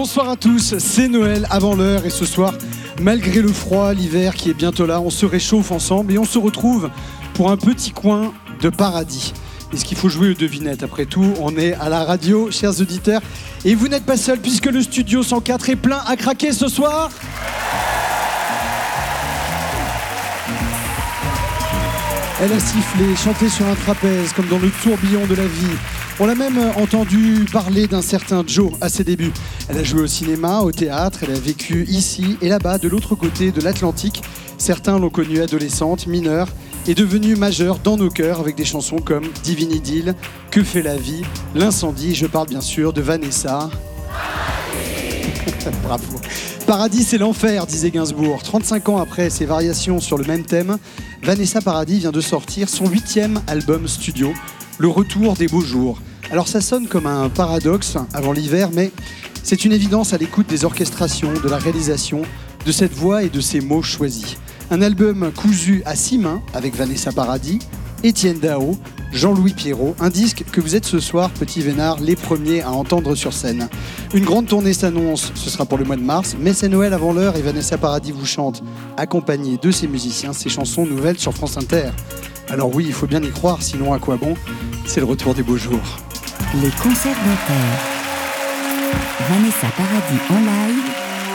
Bonsoir à tous, c'est Noël avant l'heure et ce soir, malgré le froid, l'hiver qui est bientôt là, on se réchauffe ensemble et on se retrouve pour un petit coin de paradis. Est-ce qu'il faut jouer aux devinettes? Après tout, on est à la radio, chers auditeurs, et vous n'êtes pas seuls puisque le studio 104 est plein à craquer ce soir. Elle a sifflé, chanté sur un trapèze comme dans le tourbillon de la vie. On l'a même entendu parler d'un certain Joe à ses débuts. Elle a joué au cinéma, au théâtre, elle a vécu ici et là-bas, de l'autre côté de l'Atlantique. Certains l'ont connue adolescente, mineure, et devenue majeure dans nos cœurs avec des chansons comme Divine Idylle, Que fait la vie, L'incendie. Je parle bien sûr de Vanessa. Bravo. Paradis, c'est l'enfer, disait Gainsbourg. 35 ans après ses variations sur le même thème, Vanessa Paradis vient de sortir son 8e album studio, Le Retour des Beaux Jours. Alors ça sonne comme un paradoxe avant l'hiver, mais c'est une évidence à l'écoute des orchestrations, de la réalisation, de cette voix et de ces mots choisis. Un album cousu à 6 mains avec Vanessa Paradis, Étienne Dao, Jean-Louis Pierrot, un disque que vous êtes ce soir, Petit Vénard, les premiers à entendre sur scène. Une grande tournée s'annonce, ce sera pour le mois de mars, mais c'est Noël avant l'heure et Vanessa Paradis vous chante, accompagnée de ses musiciens, ses chansons nouvelles sur France Inter. Alors oui, il faut bien y croire, sinon à quoi bon? C'est le retour des beaux jours. Les concerts d'Inter. Vanessa Paradis en live.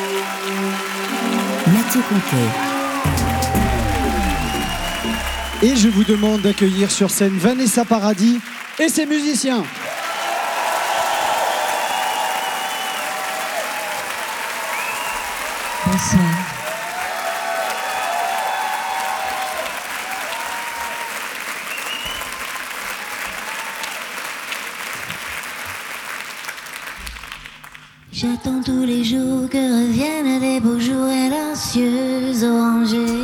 Mathieu Conquet. Et je vous demande d'accueillir sur scène Vanessa Paradis et ses musiciens. Bonsoir. J'attends tous les jours que reviennent les beaux jours et leurs cieux orangés.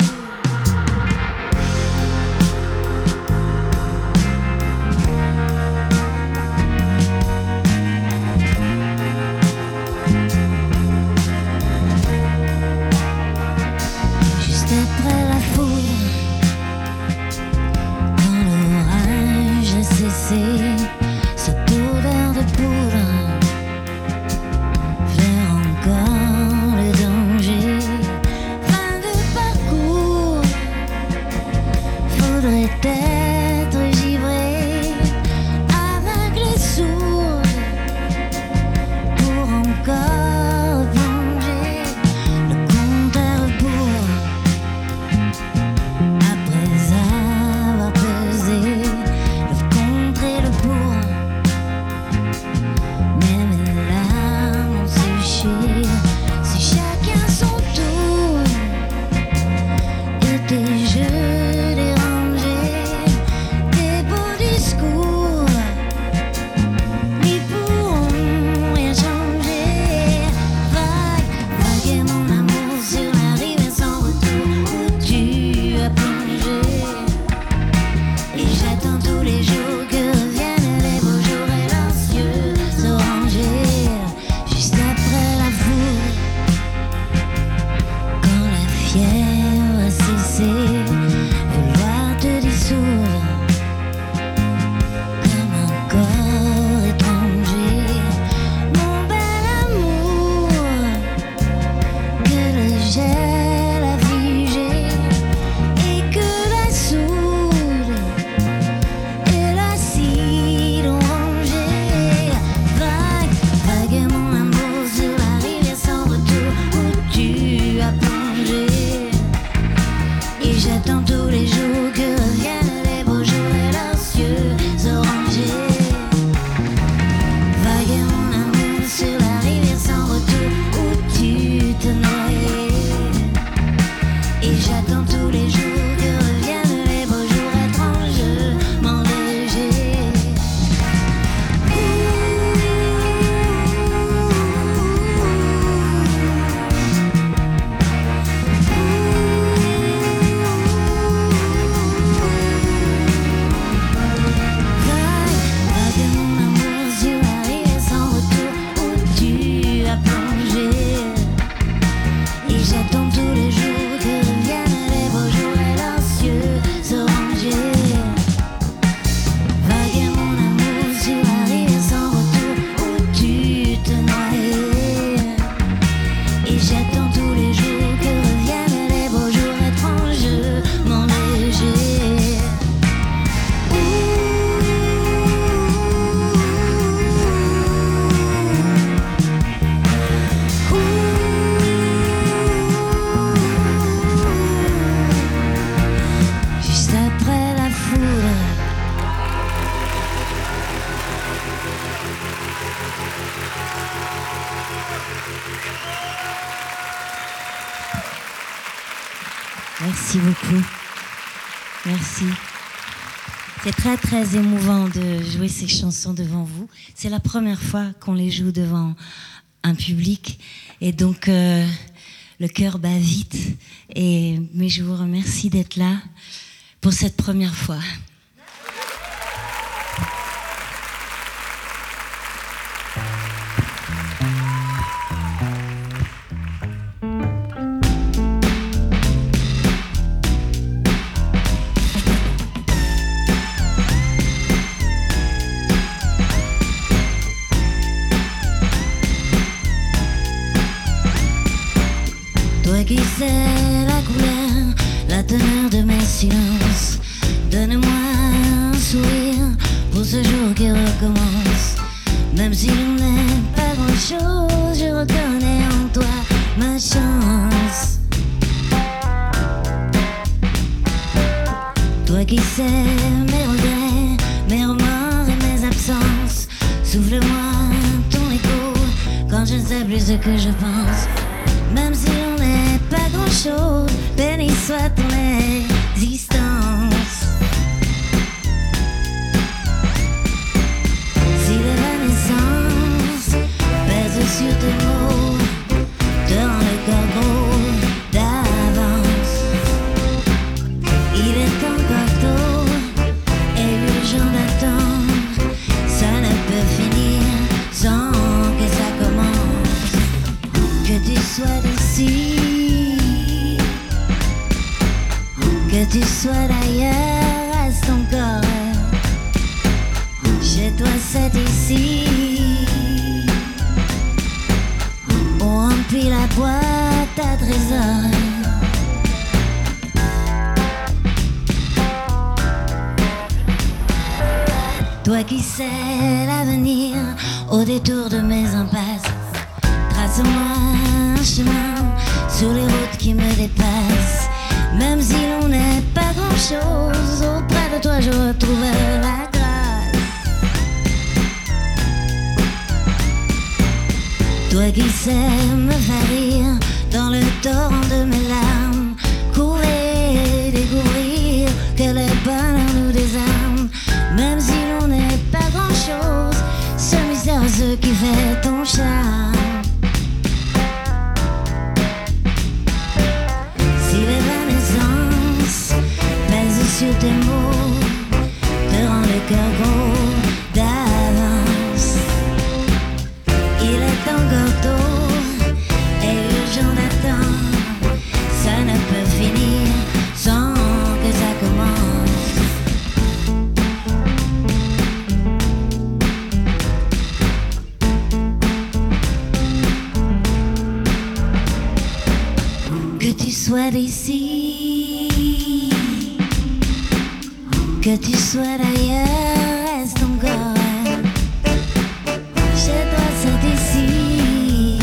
Juste après la foudre, quand l'orage a cessé, cette odeur de poudre vers encore le danger. Fin de parcours, faudrait être givré, aveugle et sourd, pour encore plonger le compte à rebours. Après avoir pesé le contre et le pour, même les larmes ont séché. Si chacun son tour et des jeux dérangés, des beaux discours n'y pourront rien changer. Vague, vague est mon amour sur la rivière sans retour où tu as plongé. Et j'attends tous les jours que reviennent les beaux jours et leurs cieux orangés. Juste après la foudre, quand la fièvre a cessé, vouloir te dissoudre comme un corps étranger. Mon bel amour, que le gel a figé et que la soude et l'acide ont rangé. Vague, vague est mon amour sur la rivière sans retour où tu as plongé. Et j'attends tous les jours que reviennent les beaux jours et leurs cieux orangés. Vague est mon amour sur la rivière sans retour où tu te noyais. J'attends tous les jours que reviennent les beaux jours étrangement légers. Juste après la foudre. Merci beaucoup. Merci. C'est très très émouvant de jouer ces chansons devant vous. C'est la première fois qu'on les joue devant un public et donc le cœur bat vite. Mais je vous remercie d'être là pour cette première fois. Toi qui sais la couleur, la teneur de mes silences, donne-moi un sourire pour ce jour qui recommence. Même si l'on n'est pas grand-chose, je reconnais en toi ma chance. Toi qui sais mes regrets, mes remords et mes absences, souffle-moi ton écho quand je ne sais plus ce que je pense. Même si l'on n'est pas grand-chose, béni soit ton existence. Si l'évanescence pèse sur tes mots, te rend le cœur gros d'avance. Il est encore tôt et urgent d'attendre, ça ne peut finir sans que ça commence. Que tu sois d'ici, que tu sois d'ailleurs, reste encore. Chez toi c'est ici, on remplit la boîte à trésors. Toi qui sais l'avenir au détour de mes impasses, trace-moi un chemin sur les routes qui me dépassent. Même si l'on n'est pas grand-chose, auprès de toi je retrouve la grâce. Toi qui sais me faire rire dans le torrent de mes larmes, courir, découvrir que le bonheur nous désarme. Même si l'on n'est pas grand-chose, ce mystère ce qui fait ton charme. Sur tes mots, te rend le cœur gros d'avance. Il est encore tôt et urgent d'attendre, ça ne peut finir sans que ça commence. Que tu sois d'ici, que tu sois d'ailleurs, reste encore. Chez toi c'est ici,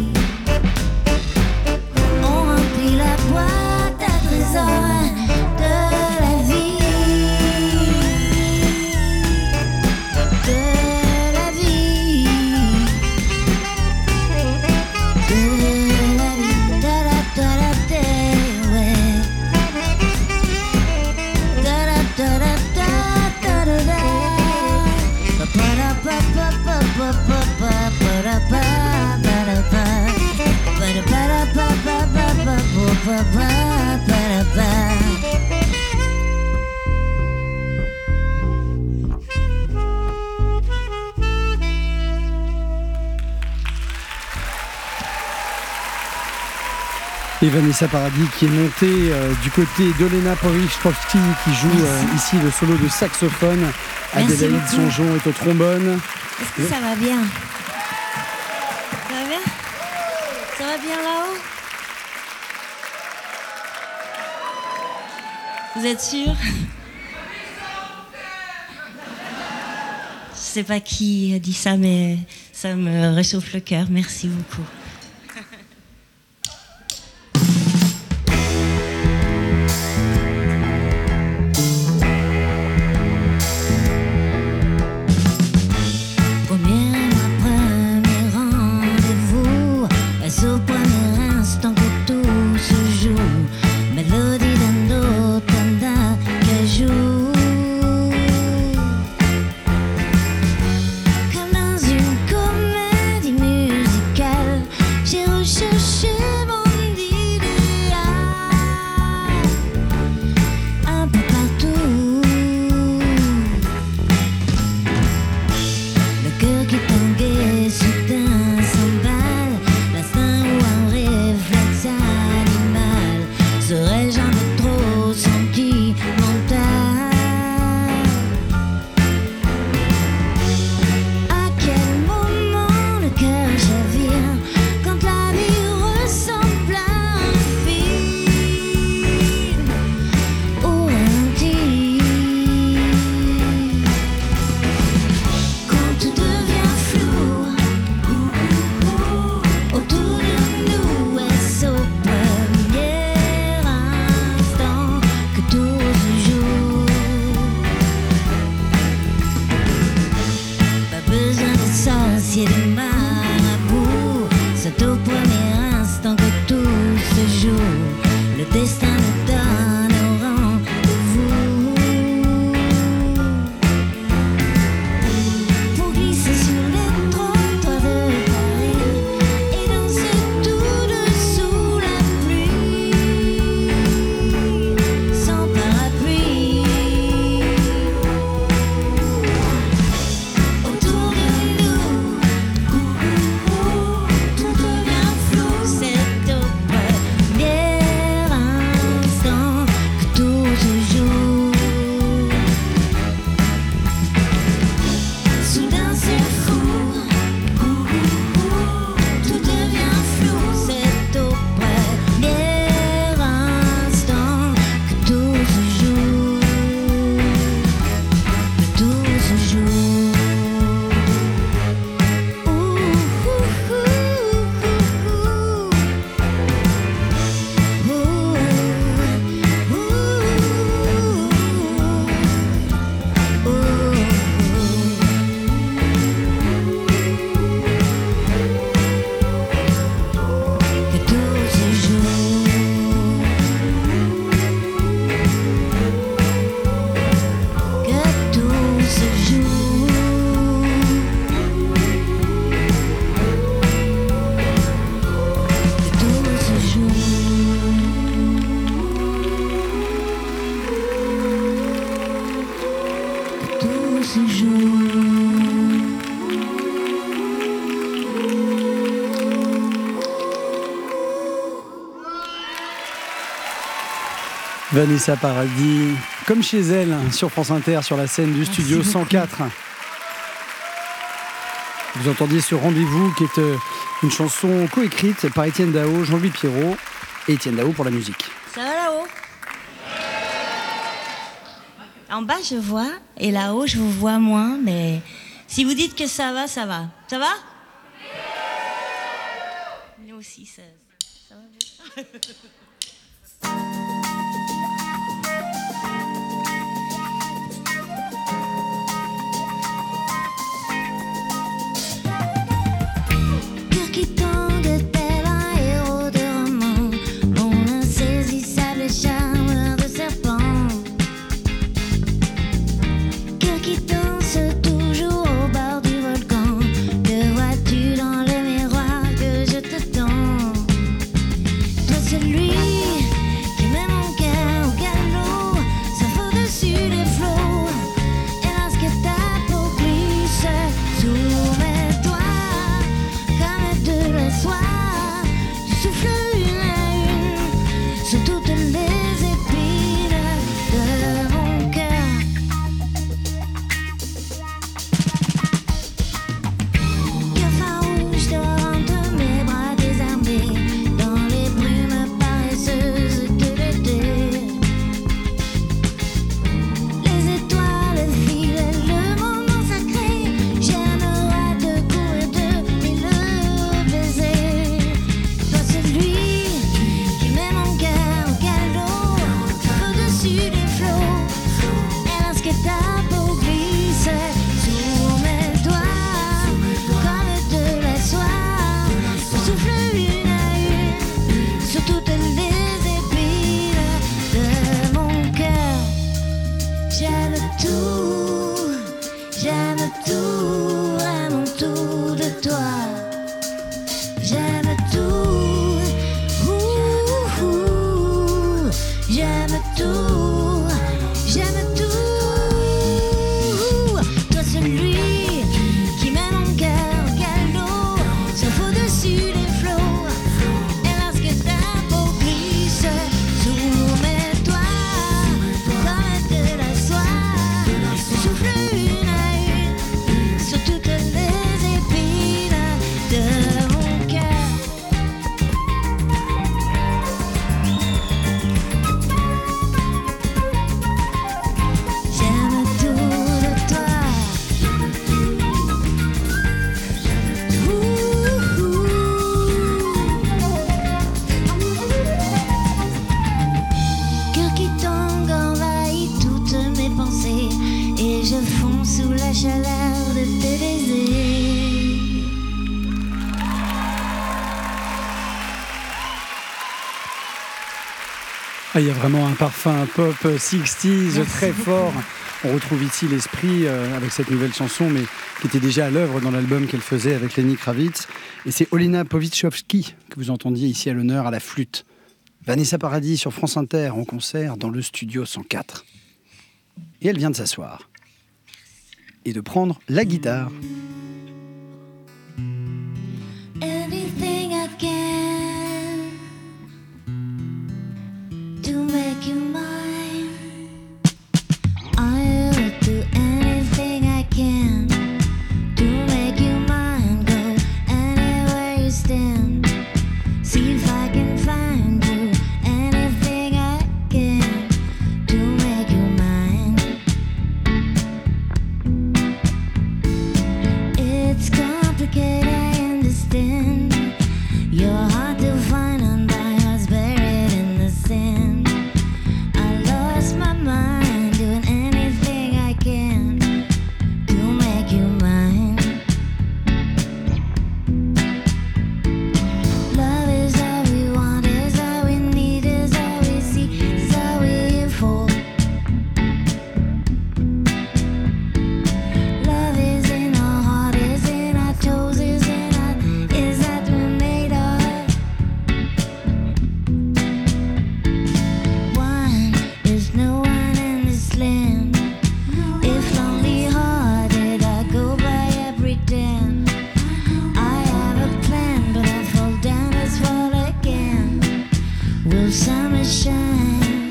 on remplit la boîte à trésors de la vie, de la vie, de la vie, de la terre, ouais. Et Vanessa Paradis qui est montée du côté d'Olena Powicz-Trowski qui joue ici le solo de saxophone. Adélaïde Songeon est au trombone. Est-ce que ça va bien? Ça va bien? Ça va bien là-haut? Vous êtes sûrs? Je sais pas qui a dit ça, mais ça me réchauffe le cœur. Merci beaucoup. Vanessa Paradis, comme chez elle, sur France Inter, sur la scène du studio 104. Vous entendiez ce rendez-vous qui est une chanson coécrite par Étienne Dao, Jean-Louis Pierrot et Étienne Dao pour la musique. Ça va là-haut? En bas, je vois, et là-haut, je vous vois moins, mais si vous dites que ça va, ça va. Ça va? Nous aussi, ça va bien. Cafard rouge dehors entre mes bras désarmés. Ah, il y a vraiment un parfum pop 60s très fort. On retrouve ici l'esprit avec cette nouvelle chanson, mais qui était déjà à l'œuvre dans l'album qu'elle faisait avec Lenny Kravitz. Et c'est Olena Powiczowski que vous entendiez ici à l'honneur à la flûte. Vanessa Paradis sur France Inter en concert dans le studio 104. Et elle vient de s'asseoir et de prendre la guitare. Anything I can to make you mine. I would do anything I can to make you mine. Go anywhere you stand. See if I can find you. Anything I can to make you mine. It's complicated, I understand. You're hard to find and by what's buried in the sand. I lost my mind doing anything I can to make you mine. Love is all we want, is all we need, is all we see, is all we're here for. Love is in our heart, is in our toes, is in our, is that we're made of. One is no one in this land. If lonely hearted, I go by, I pretend. I have a plan, but I fall down, let's fall again. Will summer shine?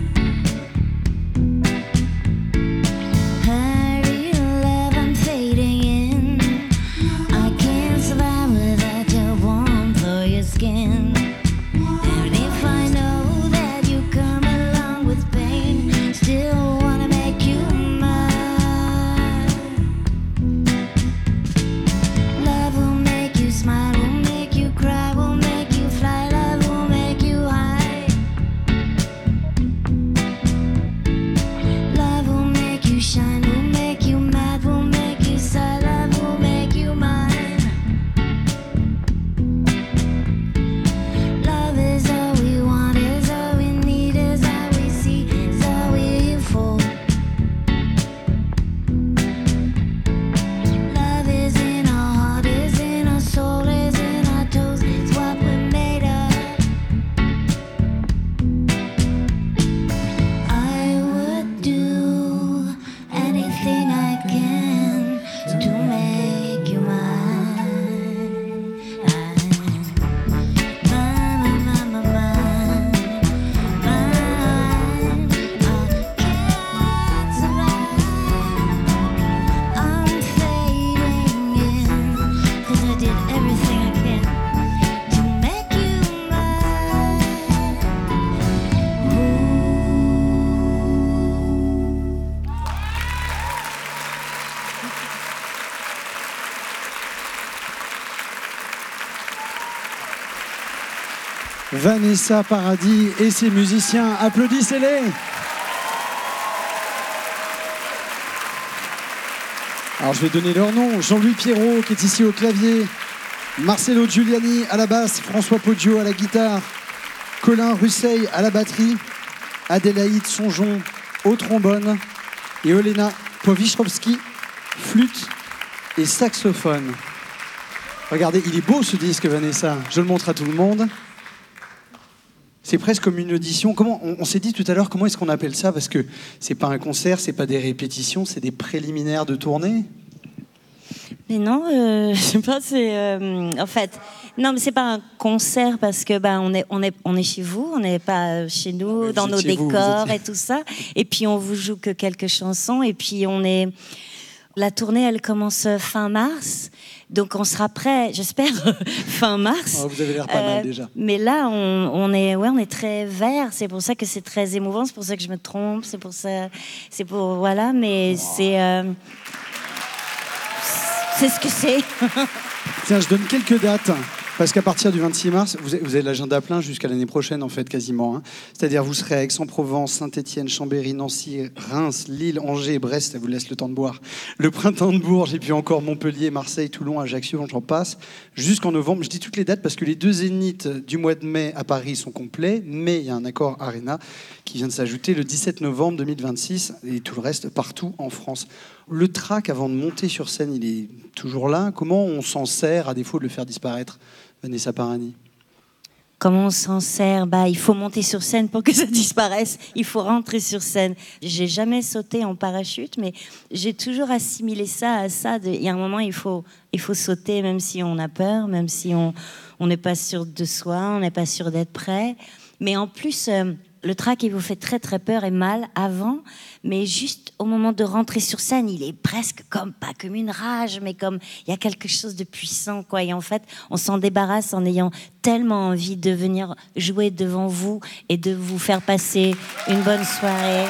Hurry, love, I'm fading in. I can't survive without your warmth or your skin. And if I know that you come along with pain, still wanna make you mine. Love will make you smile, will make you cry, will make you fly. Love will make you high. Love will make you shine, will make you mad, will make you sigh. Love will make you mine. Love is all we want, is all we need, is all we see, is all we're here for. Love is in our heart, is in our soul, is in our toes, it's what we're made of. I would do anything I can to make you mine. Mine, mine, mine, mine, mine. I can't survive. I'm fading in, 'cause I did everything I can to make you mine. Vanessa Paradis et ses musiciens, applaudissez-les. Alors je vais donner leur nom. Jean-Louis Pierrot qui est ici au clavier, Marcelo Giuliani à la basse, François Poggio à la guitare, Colin Russeil à la batterie, Adélaïde Sonjon au trombone et Olena Powiczowski, flûte et saxophone. Regardez, il est beau ce disque, Vanessa. Je le montre à tout le monde. C'est presque comme une audition. Comment on s'est dit tout à l'heure, comment est-ce qu'on appelle ça? Parce que c'est pas un concert, c'est pas des répétitions, c'est des préliminaires de tournée. Mais non, je sais pas, c'est en fait non, mais c'est pas un concert parce que on est chez vous, on n'est pas chez nous, Vous dans êtes nos chez vous, décors vous êtes- et tout ça. Et puis on vous joue que quelques chansons et puis la tournée, elle commence fin mars, donc on sera prêt, j'espère, fin mars. Oh, vous avez l'air pas mal déjà. Mais là, on est très vert. C'est pour ça que c'est très émouvant. C'est pour ça que je me trompe. Voilà. Mais c'est ce que c'est. Tiens, je donne quelques dates. Parce qu'à partir du 26 mars, vous avez l'agenda plein jusqu'à l'année prochaine, en fait, quasiment. Hein. C'est-à-dire, vous serez à Aix-en-Provence, Saint-Étienne, Chambéry, Nancy, Reims, Lille, Angers, Brest, ça vous laisse le temps de boire. Le printemps de Bourges, et puis encore Montpellier, Marseille, Toulon, Ajaccio, j'en passe, jusqu'en novembre. Je dis toutes les dates parce que les 2 zéniths du mois de mai à Paris sont complets, mais il y a un accord Arena qui vient de s'ajouter le 17 novembre 2026, et tout le reste partout en France. Le trac, avant de monter sur scène, il est toujours là. Comment on s'en sert, à défaut de le faire disparaître, Vanessa Paradis? Comment on s'en sert? Il faut monter sur scène pour que ça disparaisse. Il faut rentrer sur scène. J'ai jamais sauté en parachute, mais j'ai toujours assimilé ça à ça. Il y a un moment, il faut sauter, même si on a peur, même si on n'est pas sûr de soi, on n'est pas sûr d'être prêt. Mais en plus, le trac, il vous fait très très peur et mal avant, mais juste au moment de rentrer sur scène, il est presque pas comme une rage, mais comme il y a quelque chose de puissant, quoi. Et en fait, on s'en débarrasse en ayant tellement envie de venir jouer devant vous et de vous faire passer une bonne soirée.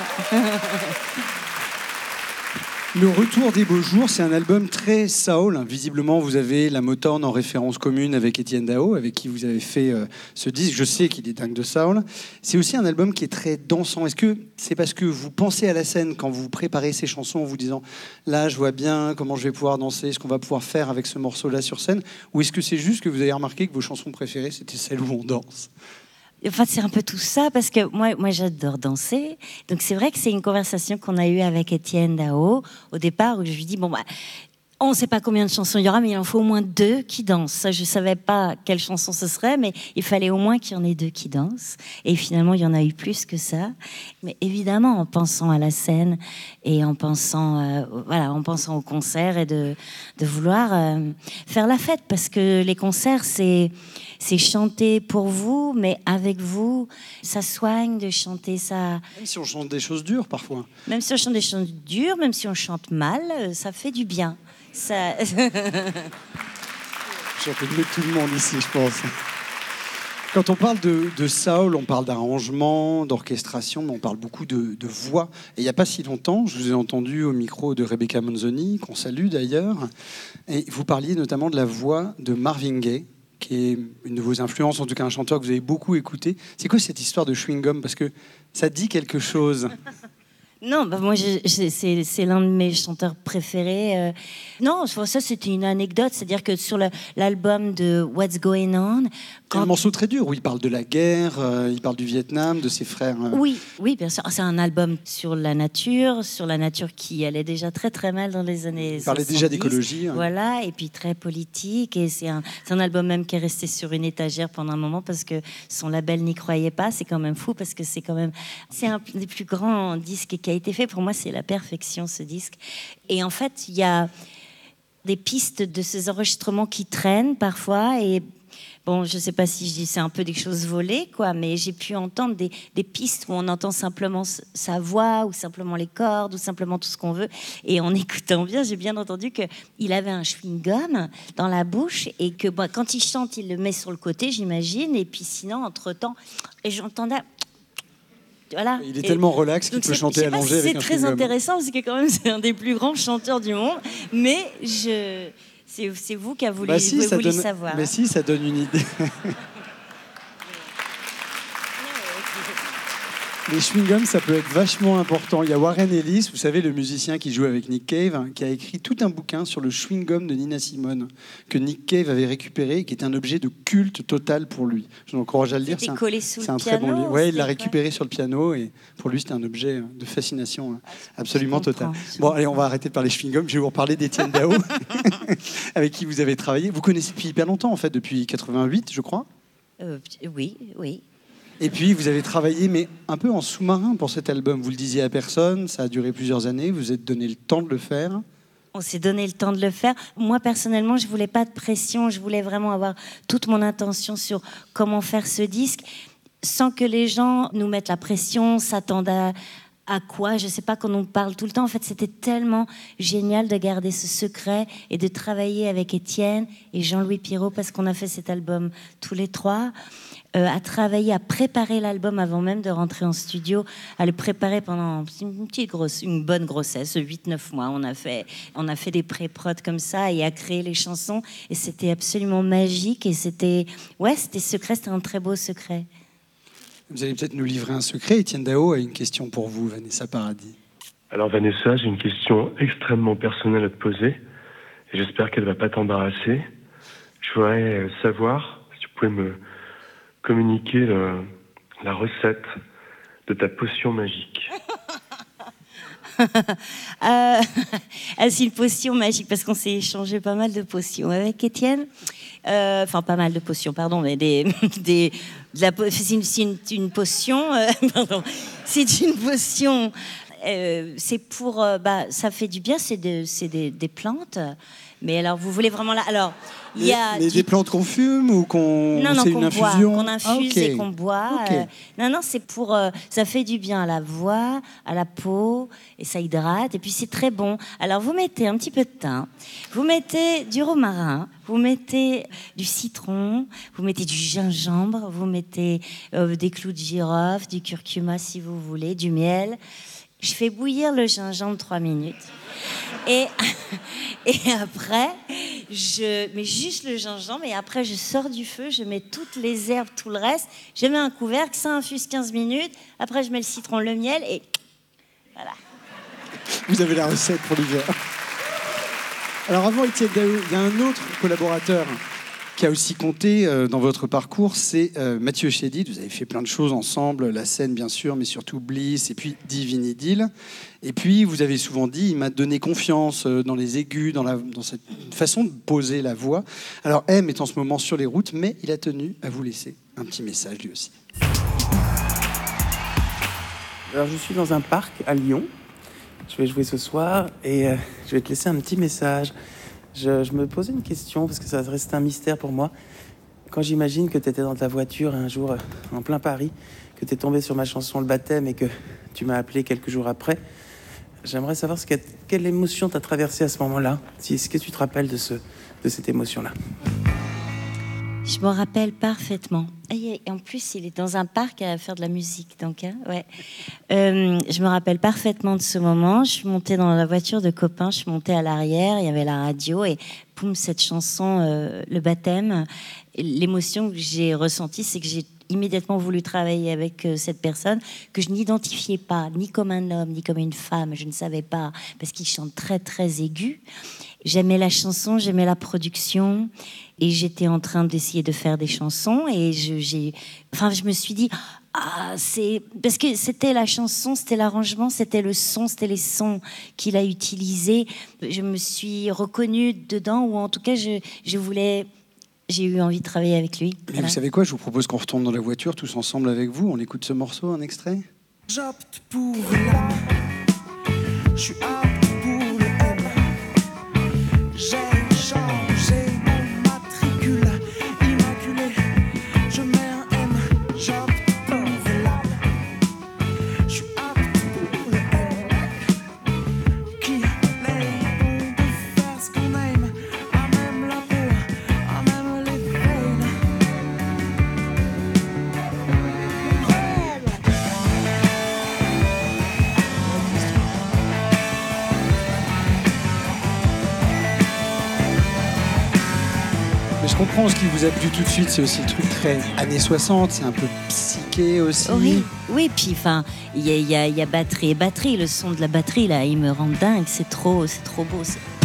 Le Retour des Beaux Jours, c'est un album très soul. Visiblement, vous avez la Motown en référence commune avec Étienne Dao, avec qui vous avez fait ce disque. Je sais qu'il est dingue de soul. C'est aussi un album qui est très dansant. Est-ce que c'est parce que vous pensez à la scène quand vous préparez ces chansons en vous disant « Là, je vois bien comment je vais pouvoir danser, ce qu'on va pouvoir faire avec ce morceau-là sur scène » ou est-ce que c'est juste que vous avez remarqué que vos chansons préférées, c'était celles où on danse ? En fait, c'est un peu tout ça, parce que moi j'adore danser. Donc, c'est vrai que c'est une conversation qu'on a eue avec Étienne Dao, au départ, où je lui dis, on ne sait pas combien de chansons il y aura, mais il en faut au moins 2 qui dansent. Ça, je ne savais pas quelle chanson ce serait, mais il fallait au moins qu'il y en ait 2 qui dansent. Et finalement, il y en a eu plus que ça. Mais évidemment, en pensant à la scène et en pensant au concert et de vouloir faire la fête. Parce que les concerts, c'est chanter pour vous, mais avec vous. Ça soigne de chanter ça. Même si on chante des choses dures, parfois. Même si on chante des choses dures, même si on chante mal, ça fait du bien. Ça... Je chante mieux que tout le monde ici, je pense. Quand on parle de soul, on parle d'arrangement, d'orchestration, mais on parle beaucoup de voix. Et il n'y a pas si longtemps, je vous ai entendu au micro de Rebecca Manzoni, qu'on salue d'ailleurs, et vous parliez notamment de la voix de Marvin Gaye, qui est une de vos influences, en tout cas un chanteur que vous avez beaucoup écouté. C'est quoi cette histoire de chewing-gum? Parce que ça dit quelque chose. Non, moi, c'est l'un de mes chanteurs préférés. Non, ça, c'était une anecdote. C'est-à-dire que sur l'album de What's Going On... C'est un morceau très dur où il parle de la guerre, il parle du Vietnam, de ses frères. Oui, bien sûr. C'est un album sur la nature qui allait déjà très très mal dans les années 70. Il parlait déjà d'écologie. Hein. Voilà, et puis très politique. Et c'est un album même qui est resté sur une étagère pendant un moment parce que son label n'y croyait pas. C'est quand même fou parce que c'est un des plus grands disques qui a été fait. Pour moi, c'est la perfection, ce disque. Et en fait, il y a des pistes de ces enregistrements qui traînent parfois et bon, je ne sais pas si je dis c'est un peu des choses volées, quoi, mais j'ai pu entendre des pistes où on entend simplement sa voix, ou simplement les cordes, ou simplement tout ce qu'on veut. Et en écoutant bien, j'ai bien entendu qu'il avait un chewing-gum dans la bouche et que quand il chante, il le met sur le côté, j'imagine. Et puis sinon, entre-temps, et j'entendais... Voilà. Il est tellement relax qu'il peut chanter allongé avec un chewing-gum. C'est très intéressant parce que quand même, c'est un des plus grands chanteurs du monde. Mais c'est vous qui avez voulu savoir. Mais si, ça donne une idée. Les chewing-gums, ça peut être vachement important. Il y a Warren Ellis, vous savez, le musicien qui joue avec Nick Cave, qui a écrit tout un bouquin sur le chewing-gum de Nina Simone, que Nick Cave avait récupéré et qui est un objet de culte total pour lui. Je vous encourage à le lire. C'était collé sous le piano. Très bon livre. Ouais, il l'a récupéré sur le piano et pour lui, c'était un objet de fascination absolument totale. Bon, allez, on va arrêter de parler chewing-gum. Je vais vous reparler d'Étienne Dao, avec qui vous avez travaillé. Vous connaissez depuis hyper longtemps, en fait, depuis 88, je crois. Oui. Et puis, vous avez travaillé, mais un peu en sous-marin pour cet album. Vous le disiez à personne, ça a duré plusieurs années, vous vous êtes donné le temps de le faire. On s'est donné le temps de le faire. Moi, personnellement, je ne voulais pas de pression, je voulais vraiment avoir toute mon intention sur comment faire ce disque, sans que les gens nous mettent la pression, s'attendent à quoi, je ne sais pas, qu'on nous parle tout le temps. En fait, c'était tellement génial de garder ce secret et de travailler avec Étienne et Jean-Louis Pirot, parce qu'on a fait cet album tous les trois. à travailler, à préparer l'album avant même de rentrer en studio, à le préparer pendant une bonne grossesse, 8-9 mois. On a fait des pré-prod comme ça et à créer les chansons. Et c'était absolument magique. Et c'était secret, c'était un très beau secret. Vous allez peut-être nous livrer un secret. Étienne Dao a une question pour vous, Vanessa Paradis. Alors Vanessa, j'ai une question extrêmement personnelle à te poser. Et j'espère qu'elle ne va pas t'embarrasser. Je voudrais savoir si tu pouvais me communiquer la recette de ta potion magique. C'est une potion magique parce qu'on s'est échangé pas mal de potions avec Étienne. Enfin, pas mal de potions, pardon, mais c'est une potion. Pardon, c'est une potion. C'est pour, ça fait du bien. C'est des plantes. Mais alors, vous voulez vraiment là. Alors, il y a des plantes qu'on fume ou c'est une infusion qu'on infuse et qu'on boit. Okay. Non, c'est pour. Ça fait du bien à la voix, à la peau, et ça hydrate. Et puis c'est très bon. Alors vous mettez un petit peu de thym, vous mettez du romarin, vous mettez du citron, vous mettez du gingembre, vous mettez des clous de girofle, du curcuma si vous voulez, du miel. Je fais bouillir le gingembre 3 minutes. Et après, je mets juste le gingembre et après, je sors du feu, je mets toutes les herbes, tout le reste. Je mets un couvercle, ça infuse 15 minutes. Après, je mets le citron, le miel et voilà. Vous avez la recette pour l'hiver. Alors avant Étienne Dao, il y a un autre collaborateur qui a aussi compté dans votre parcours, c'est Mathieu Chédid. Vous avez fait plein de choses ensemble, la scène bien sûr, mais surtout Bliss et puis Divine Idylle. Et puis vous avez souvent dit, il m'a donné confiance dans les aigus, dans cette façon de poser la voix. Alors M est en ce moment sur les routes, mais il a tenu à vous laisser un petit message lui aussi. Alors je suis dans un parc à Lyon. Je vais jouer ce soir et je vais te laisser un petit message. Je me posais une question, parce que ça reste un mystère pour moi. Quand j'imagine que tu étais dans ta voiture un jour, en plein Paris, que tu es tombé sur ma chanson Le Baptême et que tu m'as appelé quelques jours après, j'aimerais savoir quelle émotion t'as traversée à ce moment-là. Est-ce que tu te rappelles de cette émotion-là? Je m'en rappelle parfaitement. Et en plus, il est dans un parc à faire de la musique. Donc, ouais. Je me rappelle parfaitement de ce moment. Je suis montée dans la voiture de copains, je suis montée à l'arrière, il y avait la radio et poum, cette chanson, Le Baptême. Et l'émotion que j'ai ressentie, c'est que j'ai immédiatement voulu travailler avec cette personne que je n'identifiais pas, ni comme un homme, ni comme une femme. Je ne savais pas, parce qu'il chante très, très aigu. J'aimais la chanson, j'aimais la production. Et j'étais en train d'essayer de faire des chansons. Et je me suis dit, c'est... Parce que c'était la chanson, c'était l'arrangement, c'était le son, c'était les sons qu'il a utilisés. Je me suis reconnue dedans, ou en tout cas, j'ai eu envie de travailler avec lui. Mais vous savez quoi, je vous propose qu'on retourne dans la voiture tous ensemble avec vous. On écoute ce morceau, un extrait. J'opte pour l'âme, je suis apte pour le M. J'ai changé mon matricule immaculé, je mets un M. J'opte pour l'âme, je suis apte pour le M. Qui est bon de faire ce qu'on aime, à même la peau, à même les veines. Je comprends ce qui vous a plu tout de suite, c'est aussi le truc très années 60, c'est un peu psyché aussi. Oui, puis enfin, il y a batterie et batterie, le son de la batterie là, il me rend dingue, c'est trop beau,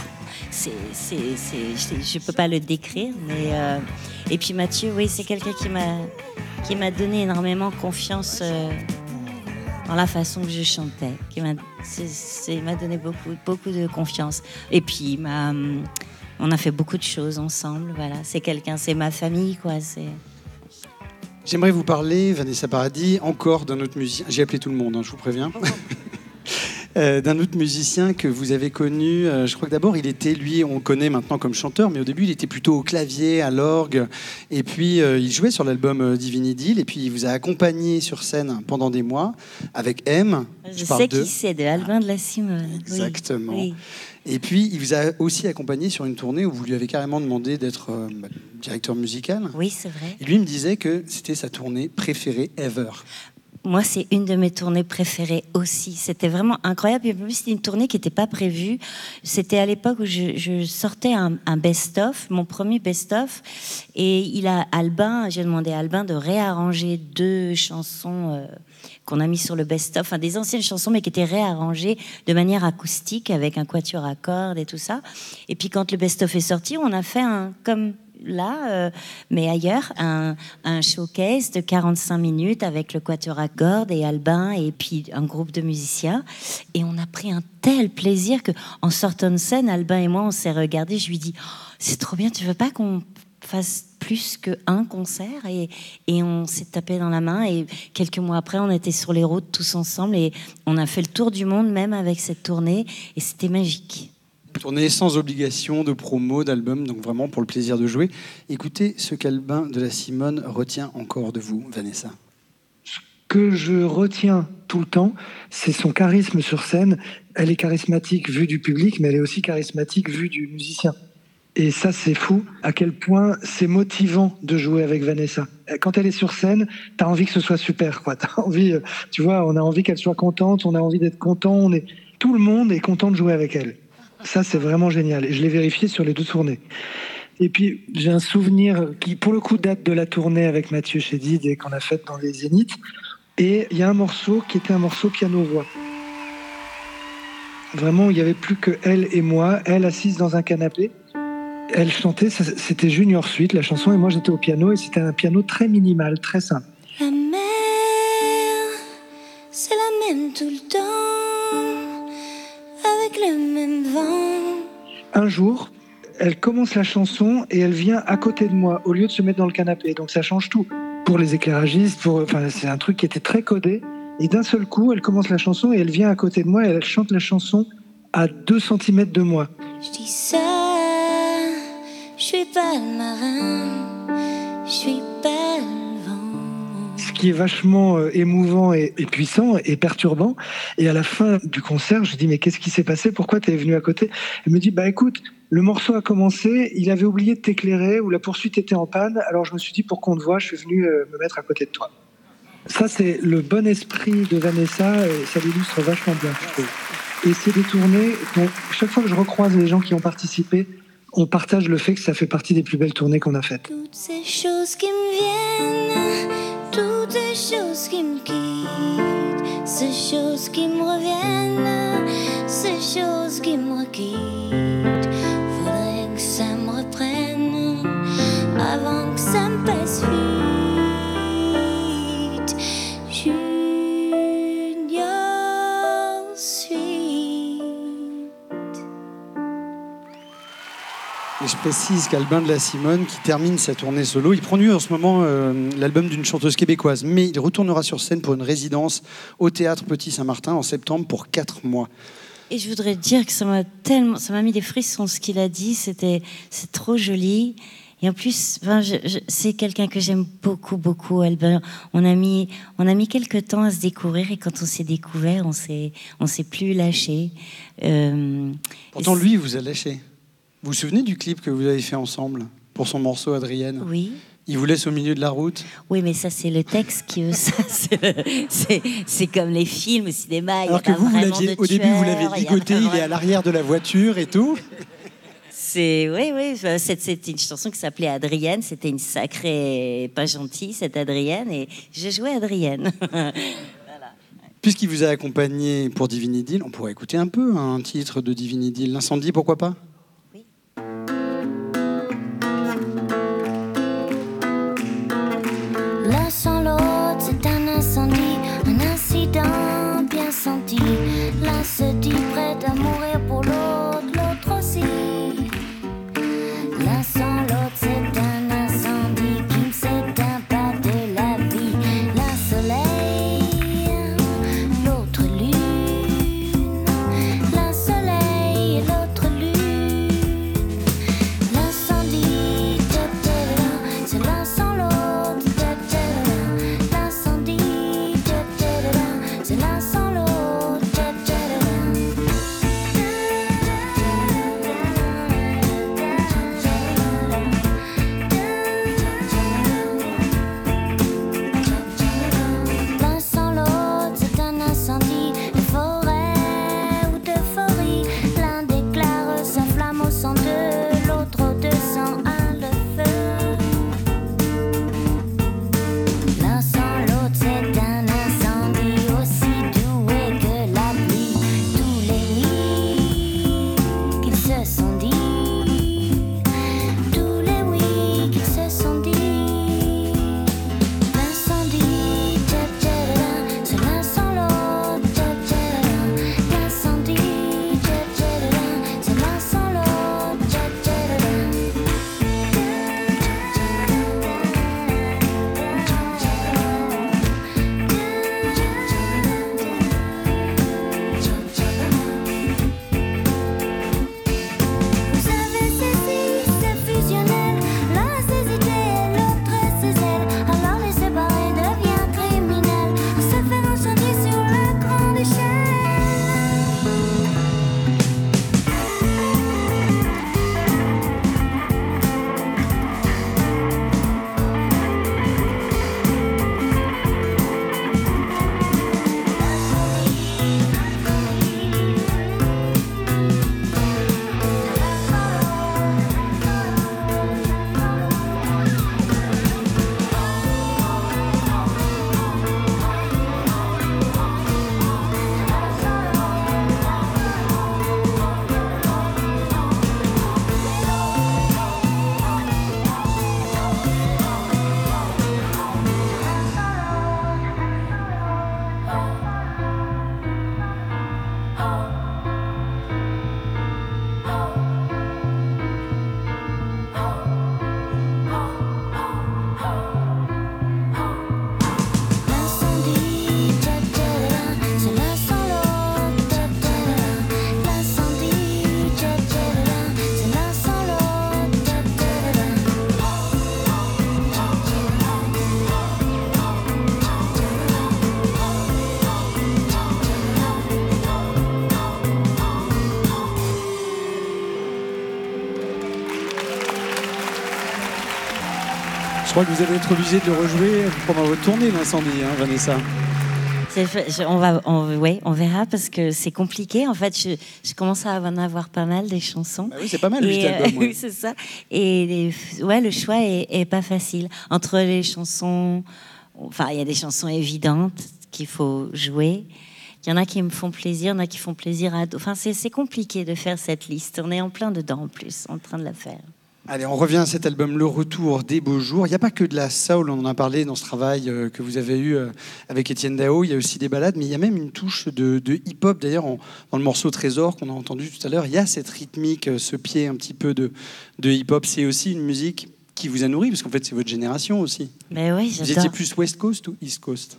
je peux pas le décrire, mais et puis Mathieu, oui, c'est quelqu'un qui m'a donné énormément confiance dans la façon que je chantais, il m'a donné beaucoup de confiance, et puis on a fait beaucoup de choses ensemble, voilà. C'est ma famille, quoi. J'aimerais vous parler, Vanessa Paradis, encore d'un autre musicien. J'ai appelé tout le monde, je vous préviens. d'un autre musicien que vous avez connu. Je crois que d'abord, il était, lui, on le connaît maintenant comme chanteur, mais au début, il était plutôt au clavier, à l'orgue. Et puis, il jouait sur l'album Divine Idylle. Et puis, il vous a accompagné sur scène pendant des mois avec M. Je sais qui c'est, de Albin de la Simone. Exactement. Oui. Et puis, il vous a aussi accompagné sur une tournée où vous lui avez carrément demandé d'être directeur musical. Oui, c'est vrai. Et lui, il me disait que c'était sa tournée préférée ever. Moi, c'est une de mes tournées préférées aussi. C'était vraiment incroyable. Et puis, c'était une tournée qui n'était pas prévue. C'était à l'époque où je sortais un best-of, mon premier best-of. Et j'ai demandé à Albin de réarranger 2 chansons qu'on a mis sur le best-of, enfin des anciennes chansons, mais qui étaient réarrangées de manière acoustique, avec un quatuor à cordes et tout ça. Et puis, quand le best-of est sorti, on a fait comme là, mais ailleurs, un showcase de 45 minutes avec le quatuor à cordes et Albin et puis un groupe de musiciens. Et on a pris un tel plaisir qu'en sortant de scène, Albin et moi, on s'est regardés. Je lui dis, c'est trop bien, tu veux pas qu'on fasse plus qu'un concert? Et on s'est tapé dans la main. Et quelques mois après, on était sur les routes tous ensemble et on a fait le tour du monde même avec cette tournée. Et c'était magique. Tournée sans obligation de promo, d'album, donc vraiment pour le plaisir de jouer. Écoutez ce qu'Albin de la Simone retient encore de vous, Vanessa. Ce que je retiens tout le temps, c'est son charisme sur scène. Elle est charismatique vue du public, mais elle est aussi charismatique vue du musicien. Et ça, c'est fou, à quel point c'est motivant de jouer avec Vanessa. Quand elle est sur scène, t'as envie que ce soit super, quoi. T'as envie, tu vois, on a envie qu'elle soit contente, on a envie d'être content, tout le monde est content de jouer avec elle. Ça, c'est vraiment génial. Et je l'ai vérifié sur les 2 tournées. Et puis, j'ai un souvenir qui, pour le coup, date de la tournée avec Mathieu Chédid et qu'on a faite dans les Zéniths. Et il y a un morceau qui était un morceau piano-voix. Vraiment, il n'y avait plus que elle et moi, elle assise dans un canapé. Elle chantait, c'était Junior Suite, la chanson, et moi j'étais au piano, et c'était un piano très minimal, très simple. La mer, c'est la même tout le temps, avec le même vent. Un jour, elle commence la chanson et elle vient à côté de moi, au lieu de se mettre dans le canapé. Donc ça change tout. Pour les éclairagistes, c'est un truc qui était très codé. Et d'un seul coup, elle commence la chanson et elle vient à côté de moi et elle chante la chanson à 2 cm de moi. Je dis ça, je suis pas le marin, je suis pas le vent. Ce qui est vachement émouvant et puissant et perturbant. Et à la fin du concert, je dis mais qu'est-ce qui s'est passé? Pourquoi t'es venu à côté? Elle me dit bah écoute, le morceau a commencé, il avait oublié de t'éclairer ou la poursuite était en panne. Alors je me suis dit pour qu'on te voit, je suis venu me mettre à côté de toi. Ça c'est le bon esprit de Vanessa et ça l'illustre vachement bien, je trouve. Et c'est des tournées dont chaque fois que je recroise les gens qui ont participé, on partage le fait que ça fait partie des plus belles tournées qu'on a faites. Toutes ces choses qui me viennent, toutes ces choses qui me quittent, ces choses qui me reviennent, ces choses qui me requittent. Faudrait que ça me reprenne avant que ça me passe vite. Junior Suite. Et je précise qu'Albin de la Simone, qui termine sa tournée solo, il produit en ce moment l'album d'une chanteuse québécoise, mais il retournera sur scène pour une résidence au Théâtre Petit Saint-Martin en septembre pour 4 mois. Et je voudrais dire que ça m'a mis des frissons ce qu'il a dit, c'est trop joli. Et en plus, c'est quelqu'un que j'aime beaucoup, beaucoup, Albin. On a mis quelques temps à se découvrir et quand on s'est découvert, on s'est plus lâché. Pourtant, lui, il vous a lâché. Vous vous souvenez du clip que vous avez fait ensemble pour son morceau Adrienne? Oui. Il vous laisse au milieu de la route? Oui, mais ça, c'est le texte qui veut ça. C'est comme les films au cinéma. Alors que vous l'aviez, au début, vous l'avez ligoté, il est à l'arrière de la voiture et tout. Oui, c'était une chanson qui s'appelait Adrienne. C'était une sacrée, pas gentille, cette Adrienne. Et je jouais Adrienne. Voilà. Puisqu'il vous a accompagné pour Divine Idylle, on pourrait écouter un peu un titre de Divine Idylle. L'incendie, pourquoi pas? L'un sans l'autre, c'est un incendie, un incident bien senti. L'un se dit prêt à mourir pour l'autre, l'autre aussi. L'un sans l'autre, c'est un incendie qui ne s'éteint pas de la vie. L'un soleil, l'autre lune. crois que vous allez être obligé de le rejouer pendant votre tournée, l'incendie, hein, Vanessa. On verra parce que c'est compliqué. En fait, je commence à en avoir pas mal des chansons. Bah oui, c'est pas mal, 8 albums. Ouais. Oui, c'est ça. Et le choix est pas facile. Entre les chansons, enfin, il y a des chansons évidentes qu'il faut jouer. Il y en a qui me font plaisir, il y en a qui font plaisir à d'autres. Enfin, c'est compliqué de faire cette liste. On est en plein dedans, en plus, en train de la faire. Allez, on revient à cet album, Le Retour des Beaux Jours. Il n'y a pas que de la soul, on en a parlé dans ce travail que vous avez eu avec Étienne Dao. Il y a aussi des ballades, mais il y a même une touche de hip-hop. D'ailleurs, dans le morceau Trésor qu'on a entendu tout à l'heure, il y a cette rythmique, ce pied un petit peu de hip-hop. C'est aussi une musique qui vous a nourri, parce qu'en fait, c'est votre génération aussi. Mais oui, j'adore. Vous étiez plus West Coast ou East Coast?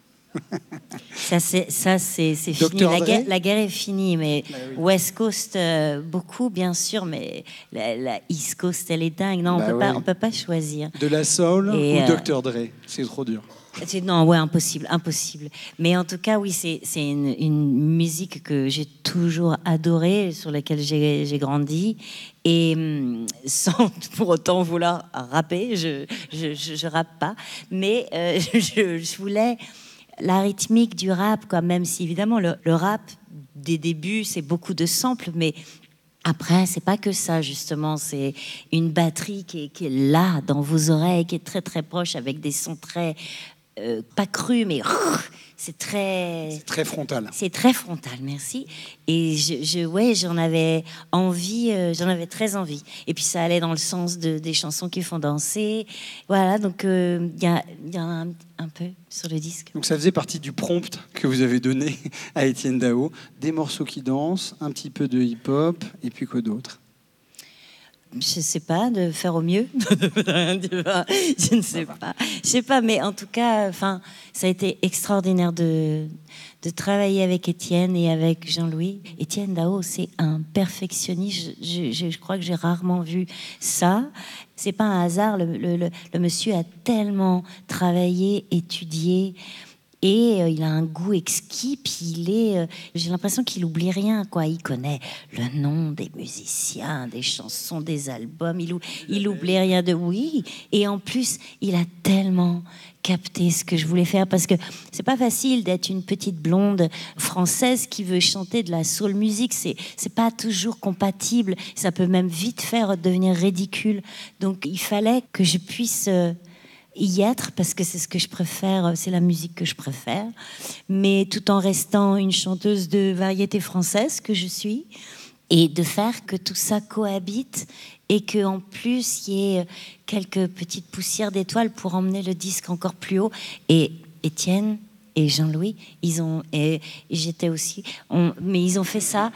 Ça c'est fini. La guerre est finie, mais Bah oui. West Coast beaucoup bien sûr, mais la East Coast elle est dingue. Non, Bah on peut pas choisir. De la soul Et, ou Dr. Dre? C'est trop dur. Non, ouais, impossible. Mais en tout cas, oui, c'est une musique que j'ai toujours adorée, sur laquelle j'ai grandi, et sans pour autant vouloir rapper, je rappe pas, mais je voulais la rythmique du rap, quoi, même si évidemment le rap des débuts c'est beaucoup de samples, mais après c'est pas que ça justement, c'est une batterie qui est là dans vos oreilles, qui est très très proche, avec des sons très pas crus, mais c'est très frontal. C'est très frontal, merci. Et j'en avais envie, j'en avais très envie. Et puis ça allait dans le sens des chansons qui font danser. Voilà, donc il y a un peu sur le disque. Donc ça faisait partie du prompt que vous avez donné à Étienne Dao. Des morceaux qui dansent, un petit peu de hip-hop, et puis quoi d'autre? Je sais pas, de faire au mieux. Je ne sais pas. Je sais pas, mais en tout cas, enfin, ça a été extraordinaire de travailler avec Étienne et avec Jean-Louis. Étienne Dao, c'est un perfectionniste. Je crois que j'ai rarement vu ça. C'est pas un hasard. Le monsieur a tellement travaillé, étudié. Et il a un goût exquis, puis j'ai l'impression qu'il oublie rien, quoi. Il connaît le nom des musiciens, des chansons, des albums. Il oublie rien de oui. Et en plus, il a tellement capté ce que je voulais faire, parce que c'est pas facile d'être une petite blonde française qui veut chanter de la soul music. C'est pas toujours compatible. Ça peut même vite faire devenir ridicule. Donc il fallait que je puisse y être, parce que c'est ce que je préfère, c'est la musique que je préfère, mais tout en restant une chanteuse de variété française que je suis, et de faire que tout ça cohabite, et qu'en plus il y ait quelques petites poussières d'étoiles pour emmener le disque encore plus haut. Et Étienne et Jean-Louis, et j'étais aussi, mais ils ont fait ça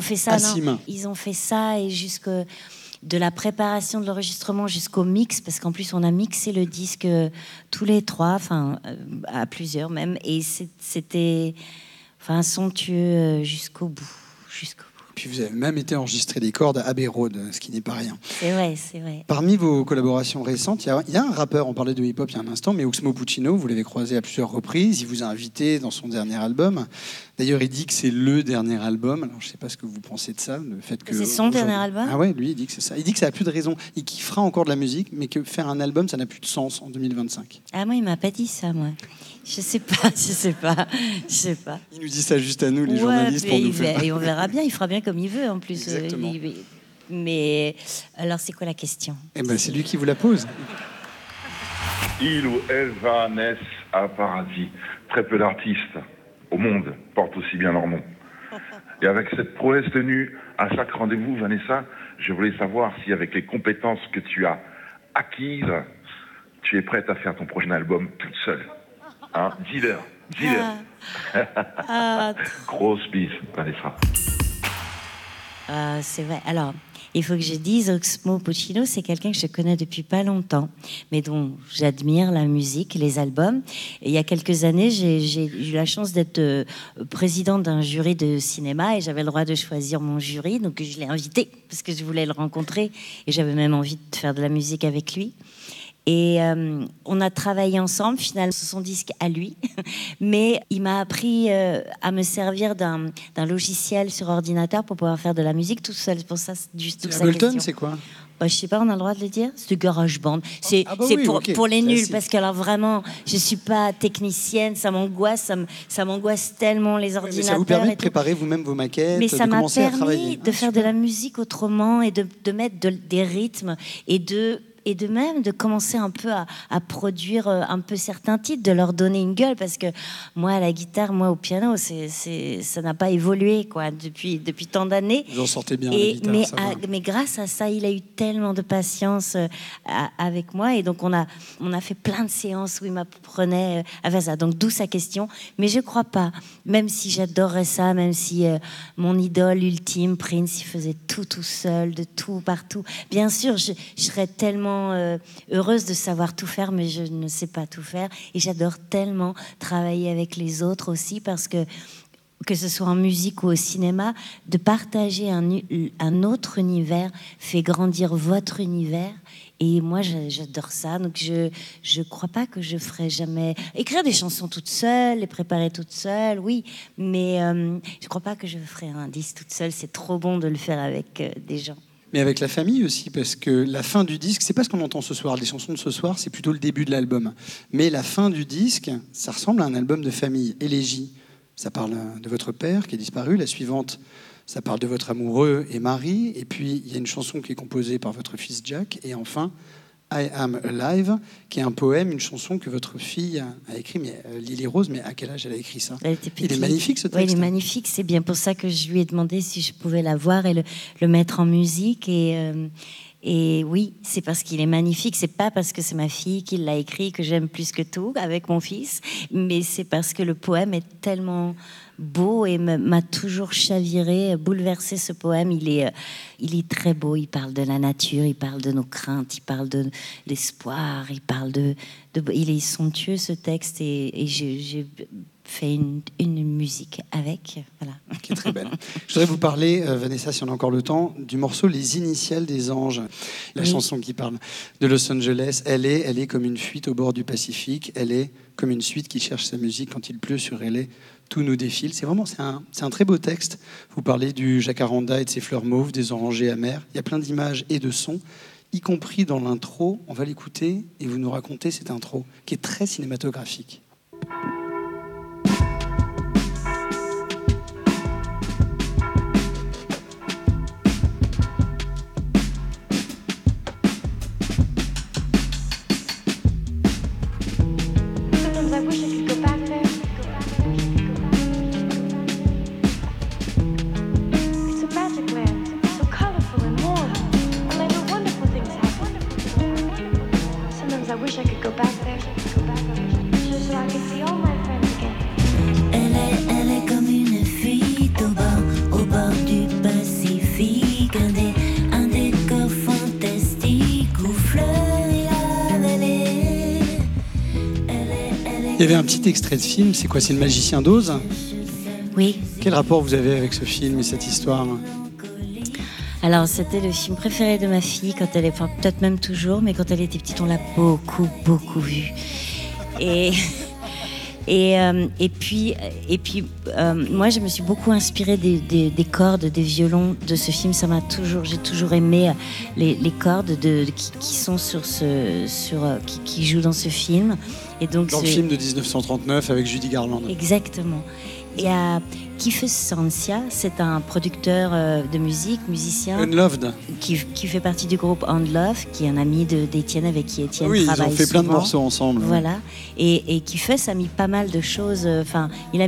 et de la préparation de l'enregistrement jusqu'au mix, parce qu'en plus on a mixé le disque tous les trois, enfin à plusieurs même, et c'était somptueux jusqu'au bout. Puis vous avez même été enregistré des cordes à Abbey Road, ce qui n'est pas rien. C'est vrai. Parmi vos collaborations récentes, il y a un rappeur, on parlait de hip-hop il y a un instant, mais Oxmo Puccino, vous l'avez croisé à plusieurs reprises, il vous a invité dans son dernier album. D'ailleurs, il dit que c'est le dernier album. Alors, je ne sais pas ce que vous pensez de ça, le fait que c'est son dernier album. Ah ouais, lui, il dit que c'est ça. Il dit que ça n'a plus de raison, et qu'il fera encore de la musique, mais que faire un album, ça n'a plus de sens en 2025. Ah moi, il m'a pas dit ça, moi. Je sais pas. Il nous dit ça juste à nous, les journalistes, pour nous faire. Et on verra bien, il fera bien comme il veut, en plus. Exactement. Mais alors, c'est quoi la question? Eh ben, c'est lui qui vous la pose. Il ou elle va naître à Paradis. Très peu d'artistes au monde portent aussi bien leur nom. Et avec cette prouesse tenue à chaque rendez-vous, Vanessa, je voulais savoir si avec les compétences que tu as acquises, tu es prête à faire ton prochain album toute seule. Hein? Dis-leur. Grosse bise, Vanessa. C'est vrai. Alors, il faut que je dise, Oxmo Puccino, c'est quelqu'un que je connais depuis pas longtemps, mais dont j'admire la musique, les albums. Et il y a quelques années, j'ai eu la chance d'être présidente d'un jury de cinéma, et j'avais le droit de choisir mon jury, donc je l'ai invité parce que je voulais le rencontrer, et j'avais même envie de faire de la musique avec lui. Et on a travaillé ensemble, finalement, sur son disque à lui. Mais il m'a appris à me servir d'un logiciel sur ordinateur pour pouvoir faire de la musique tout seul. Pour ça, c'est juste toute sa Ableton, question. c'est quoi? je sais pas, on a le droit de le dire. C'est du garage band. C'est oui, pour les nuls, classique. parce que alors vraiment, je suis pas technicienne, ça m'angoisse, ça m'angoisse tellement les Mais ordinateurs. ça vous permet de et tout. préparer vous-même vos maquettes, Mais de ça m'a commencer à permis travailler. de faire de la musique autrement et de mettre des rythmes et de même de commencer un peu à produire un peu certains titres, de leur donner une gueule, parce que moi à la guitare, moi au piano, ça n'a pas évolué quoi depuis tant d'années. Vous en sortez bien, la guitare, ça va. Mais grâce à ça, il a eu tellement de patience avec moi, et donc on a fait plein de séances où il m'apprenait à faire ça. Donc d'où sa question. Mais je crois pas, même si j'adorerais ça, même si mon idole ultime, Prince, il faisait tout seul, de tout partout. Bien sûr, je serais tellement heureuse de savoir tout faire, mais je ne sais pas tout faire, et j'adore tellement travailler avec les autres aussi, parce que ce soit en musique ou au cinéma, de partager un autre univers fait grandir votre univers. Et moi, j'adore ça. Donc, je crois pas que je ferai jamais écrire des chansons toute seule, les préparer toute seule, oui. Mais je crois pas que je ferai un disque toute seule. C'est trop bon de le faire avec des gens. Mais avec la famille aussi, parce que la fin du disque, c'est pas ce qu'on entend ce soir. Les chansons de ce soir, c'est plutôt le début de l'album. Mais la fin du disque, ça ressemble à un album de famille. Élégie, ça parle de votre père qui est disparu. La suivante, ça parle de votre amoureux et mari. Et puis, il y a une chanson qui est composée par votre fils Jack. Et enfin, I Am Alive, qui est un poème, une chanson que votre fille a écrit, mais Lily Rose, mais à quel âge elle a écrit ça? Elle était petite. Il est magnifique ce texte. Oui, il est magnifique. C'est bien pour ça que je lui ai demandé si je pouvais la voir et le mettre en musique. Et oui, c'est parce qu'il est magnifique. C'est pas parce que c'est ma fille qui l'a écrit que j'aime plus que tout avec mon fils, mais c'est parce que le poème est tellement beau et m'a toujours chaviré, bouleversé. Ce poème, il est très beau. Il parle de la nature, il parle de nos craintes, il parle de l'espoir, il parle il est somptueux ce texte, et j'ai fait une musique avec, voilà. Qui est très belle. Je voudrais vous parler, Vanessa, si on a encore le temps, du morceau Les Initiales des Anges, la chanson qui parle de Los Angeles. Elle est comme une fuite au bord du Pacifique. Elle est comme une suite qui cherche sa musique quand il pleut sur elle. Tout nous défile. C'est un très beau texte. Vous parlez du jacaranda et de ses fleurs mauves, des orangers amers. Il y a plein d'images et de sons, y compris dans l'intro. On va l'écouter et vous nous racontez cette intro qui est très cinématographique. I wish I could go back there. It's a magic land, so colorful and warm, a land where wonderful things happen. Sometimes I wish I could go back there, just so I could see all my friends again. Elle est comme une fuite au bord du Pacifique, un décor fantastique où fleurit la vallée. Il y avait un petit extrait de film. C'est quoi? C'est Le Magicien d'Oz? Oui. Quel rapport vous avez avec ce film et cette histoire? Alors, c'était le film préféré de ma fille quand elle est, enfin, peut-être même toujours, mais quand elle était petite, on l'a beaucoup vu. Et puis, moi, je me suis beaucoup inspirée des cordes, des violons de ce film. J'ai toujours aimé les cordes qui sont qui jouent dans ce film. Et donc, Dans le film de 1939 avec Judy Garland. Exactement. Et Kiefer Sancia, c'est un producteur de musique, musicien. Unloved. Qui fait partie du groupe Unloved, qui est un ami d'Étienne, avec qui Étienne travaille souvent. Oui, ils ont fait plein de morceaux ensemble. Voilà. Et Kiefer a mis pas mal de choses. Enfin, il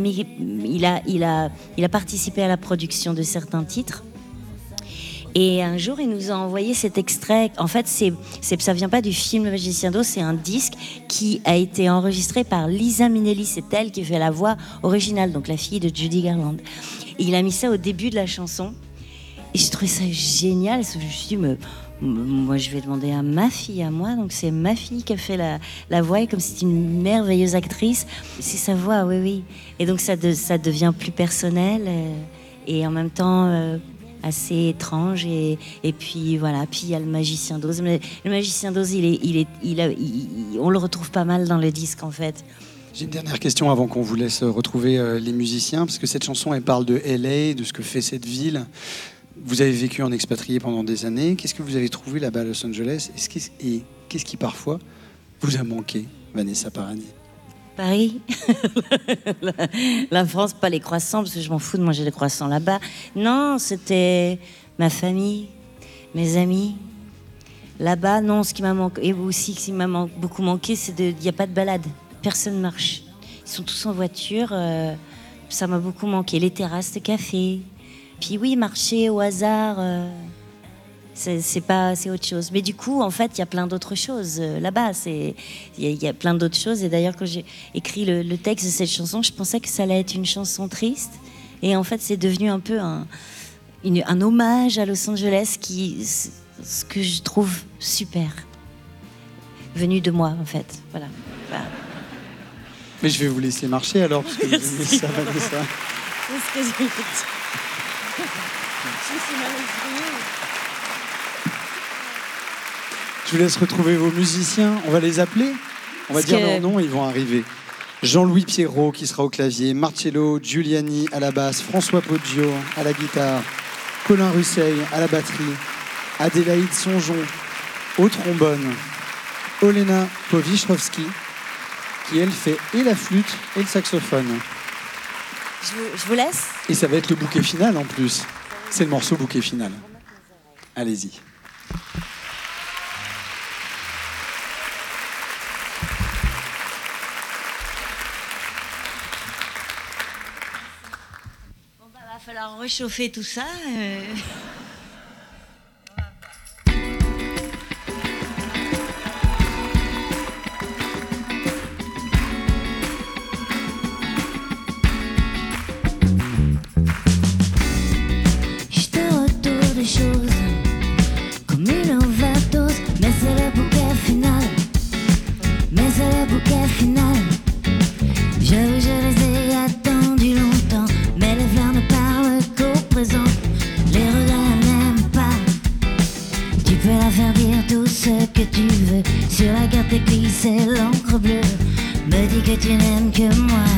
a participé à la production de certains titres. Et un jour, il nous a envoyé cet extrait. En fait, ça vient pas du film Le Magicien d'Oz, c'est un disque qui a été enregistré par Liza Minnelli. C'est elle qui fait la voix originale, donc la fille de Judy Garland. Et il a mis ça au début de la chanson. Et j'ai trouvé ça génial. Je me suis dit, moi, je vais demander à ma fille, à moi. Donc, c'est ma fille qui a fait la voix. Et comme c'est une merveilleuse actrice, c'est sa voix, oui. Et donc, ça devient plus personnel. Et en même temps... assez étrange, et puis voilà. Puis il y a Le Magicien d'Oz. Le Magicien d'Oz, on le retrouve pas mal dans le disque, en fait. J'ai une dernière question avant qu'on vous laisse retrouver les musiciens, parce que cette chanson, elle parle de LA, de ce que fait cette ville, Vous avez vécu en expatrié pendant des années. Qu'est-ce que vous avez trouvé là-bas à Los Angeles? Et qu'est-ce qui parfois vous a manqué, Vanessa Paradis? Paris, la France, pas les croissants, parce que je m'en fous de manger des croissants là-bas. Non, c'était ma famille, mes amis. Là-bas, non, ce qui m'a manqué, et aussi ce qui m'a beaucoup manqué, c'est il n'y a pas de balade. Personne marche. Ils sont tous en voiture. Ça m'a beaucoup manqué. Les terrasses de café. Puis oui, marcher au hasard, c'est autre chose. Mais du coup, en fait, il y a plein d'autres choses là-bas. Il y a plein d'autres choses. Et d'ailleurs, quand j'ai écrit le texte de cette chanson, je pensais que ça allait être une chanson triste. Et en fait, c'est devenu un peu un hommage à Los Angeles, ce que je trouve super. Venu de moi, en fait. Voilà. Mais je vais vous laisser marcher alors, parce que vous aimez ça, Vanessa. C'est ce que je voulais dire. Je me suis mal exprimée. Je vous laisse retrouver vos musiciens. On va les appeler. On va dire leur nom, ils vont arriver. Jean-Louis Pierrot qui sera au clavier, Marcello Giuliani à la basse, François Poggio à la guitare, Colin Russeil à la batterie, Adélaïde Sonjon au trombone, Olena Powichrowski qui elle fait et la flûte et le saxophone. Je vous laisse. Et ça va être le bouquet final en plus. C'est le morceau bouquet final. Allez-y. Va falloir réchauffer tout ça. J'étais retour des choses comme une overdose, mais c'est le bouquet final. Mais c'est le bouquet final. Je les ai attendus longtemps, mais les fleurs ne parlent qu'au présent. Les regrets n'aiment pas. Tu peux la faire dire tout ce que tu veux. Sur la carte écrite c'est l'encre bleue. Me dis que tu n'aimes que moi.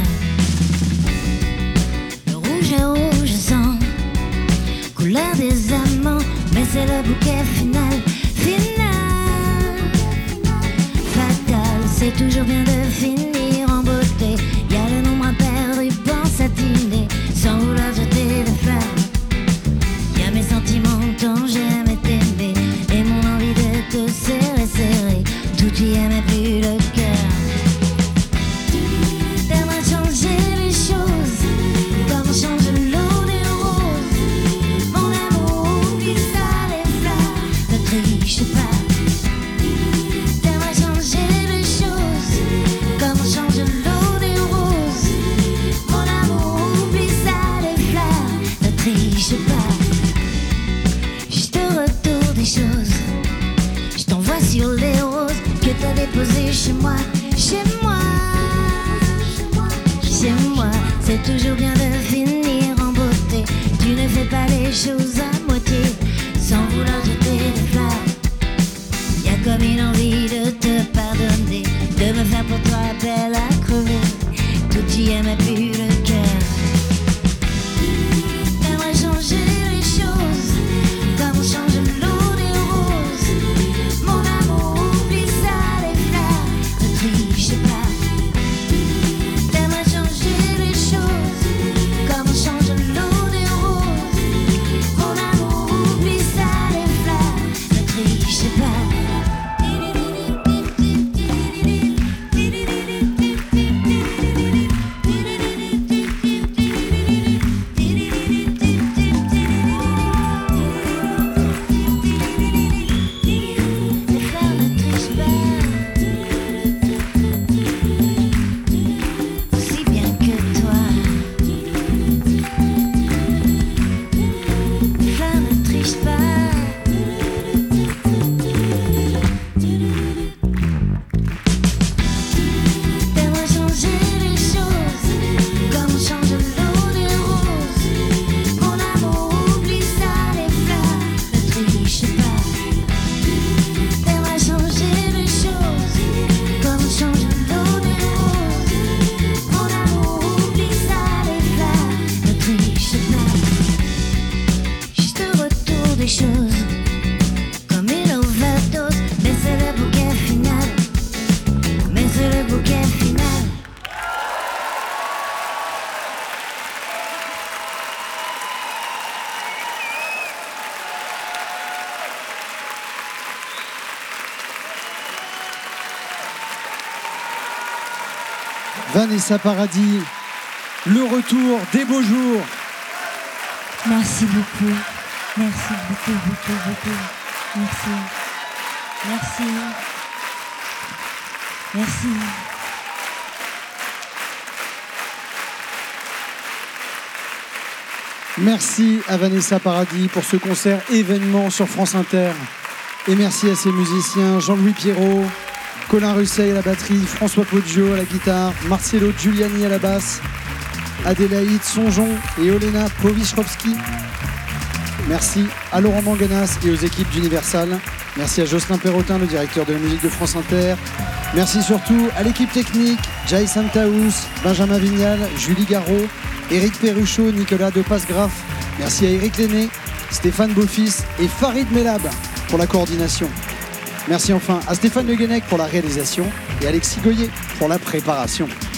Le rouge est rouge sang, couleur des amants, mais c'est le bouquet final. Final, fatal, c'est toujours bien de finir en beauté. Y a le nombre impair, ruban satiné, sans vouloir jeter des fleurs. Y a mes sentiments tant j'aimais t'aimer, et mon envie de te serrer, serrer. Tout y est mais plus le cœur. T'aimerais changer les choses, comme on change l'eau des roses. Mon amour, oublie ça les fleurs, ne triche pas. T'aimerais changer les choses, comme on change l'eau des roses. Mon amour, oublie ça les fleurs, ne triche pas. Juste au retour des choses, je t'envoie sur les roses que t'as déposées chez moi, chez moi. Chez moi, c'est toujours bien de finir en beauté. Tu ne fais pas les choses à moitié, sans vouloir jeter des fleurs. Y'a comme une envie de te pardonner, de me faire pour toi belle à crever. Tout y est mais plus le cœur. T'aimerais changer les choses, comme on change l'eau des roses. Mon amour, oublie ça les fleurs, ne triche pas. T'aimerais changer les choses, comme on change l'eau des roses. Mon amour, oublie ça les fleurs, ne triche pas. Vanessa Paradis, le retour des beaux jours. Merci beaucoup. Merci beaucoup, beaucoup, beaucoup. Merci. Merci. Merci. Merci à Vanessa Paradis pour ce concert événement sur France Inter. Et merci à ses musiciens Jean-Louis Pierrot, Colin Russeil à la batterie, François Poggio à la guitare, Marcelo Giuliani à la basse, Adélaïde Sonjon et Olena Powischrowski. Merci à Laurent Manganas et aux équipes d'Universal. Merci à Jocelyn Perrotin, le directeur de la musique de France Inter. Merci surtout à l'équipe technique, Jai Santaous, Benjamin Vignal, Julie Garraud, Éric Perruchot, Nicolas Depasgraf. Merci à Éric Lenné, Stéphane Beaufils et Farid Mellab pour la coordination. Merci enfin à Stéphane Le Guenec pour la réalisation et Alexis Goyer pour la préparation.